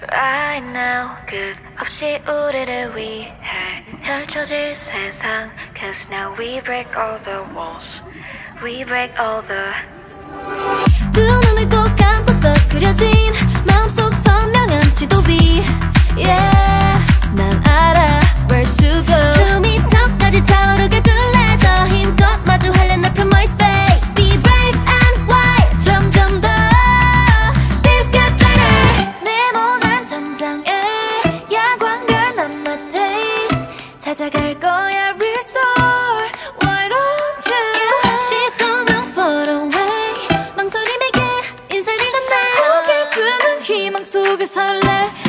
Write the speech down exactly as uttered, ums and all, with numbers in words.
Right now 끝없이 우리를 위해 펼쳐질 세상 Cause now we break all the walls We break all the 두 눈을 꼭 감고서 그려진 마음속 선명한 지도비 Yeah 난 알아 where to go 숨이 턱까지 차오르게 둘래 더 힘껏 마주할래 날 펴 my space Be brave and wild 점점 더 Things get better 네모난 천장에 야광별 난 my taste 찾아갈 거야 restore Why don't you 시선은 far away 망설임에게 인사를 건네 고개 두는 희망 속에 설레